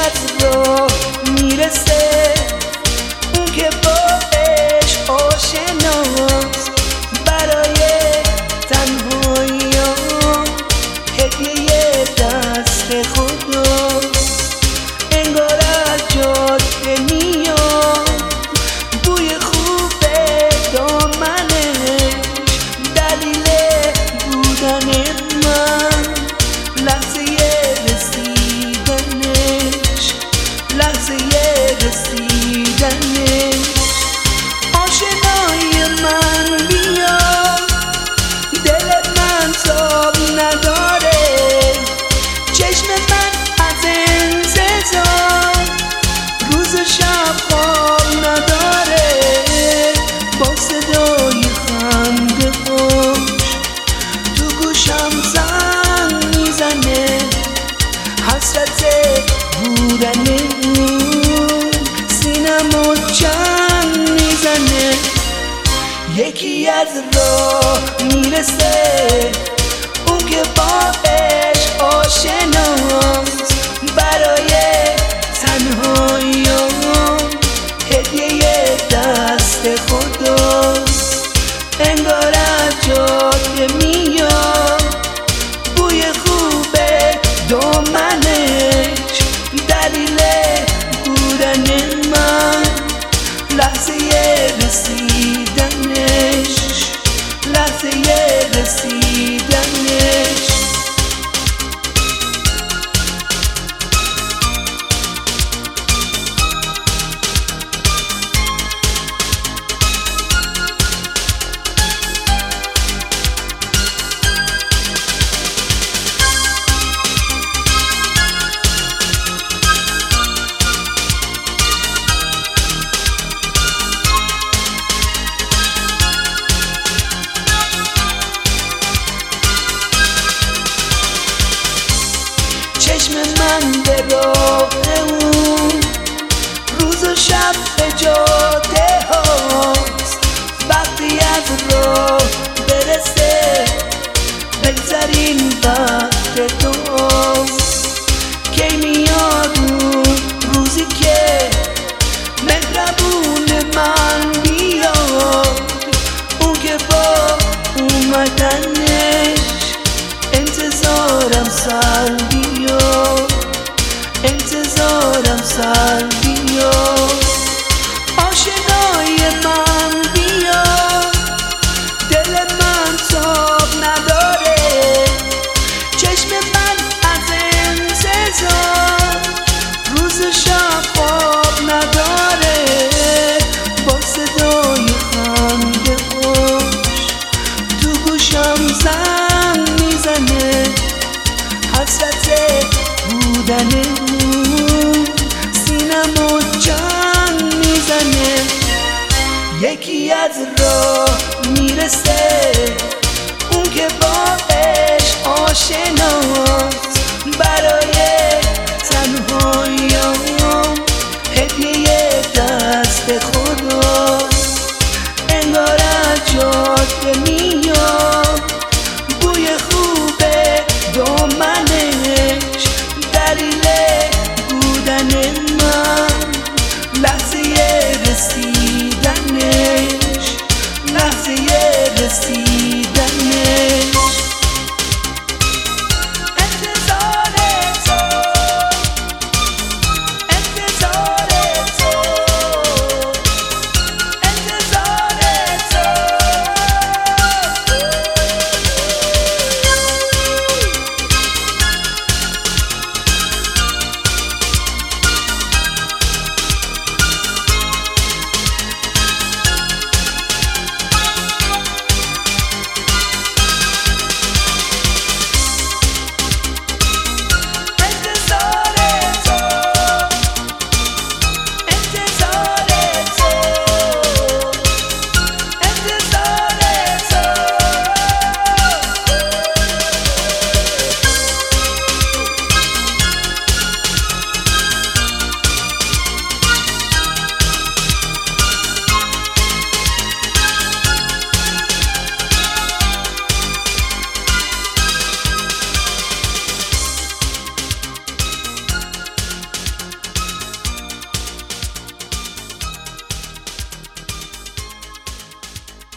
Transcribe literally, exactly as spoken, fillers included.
از راه میرسه، اون که با عشق آشناست، برای تنهایی‌ها هدیه دست خداست. انگار از جاده میاد بوی خوب دامنش، دلیل بودن من لحظه رسیدنش، لحظه رسیدنش. آشنایی من بیا، دل من تاب نداره، چشم من از انتظار روز و شب خواب نداره. با صدای خنده خوش تو گوشم زنگ میزنه، حسرت بودنمون سینمو جنگ میزنه. یکی از راه میرسه، اون که با عشق آشناست، برای تنهایی‌ها هدیه دست خداست. انگار از جاده میاد بوی خوب دامنش، دلیل بودن من لحظه رسیدنش، لحظه رسیدنش. چشم من به راه اون روز و شب به جاده هاست، وقتی از راه برسه بهترین وقت دوست. کی میاد اون روزی که مهربون من بیاد، اون که با اومدنش انتظارم سر بیاد، انتظارم سر بیاد. آشنای من بیاد، دل من تاب نداره، چشم من از انتظار روز و شب خواب نداره. با صدای خنده خوش تو گوشم زنگ میزنه، حسرت بودنمون سینمو جنگ میزنه. یکی از راه میرسه،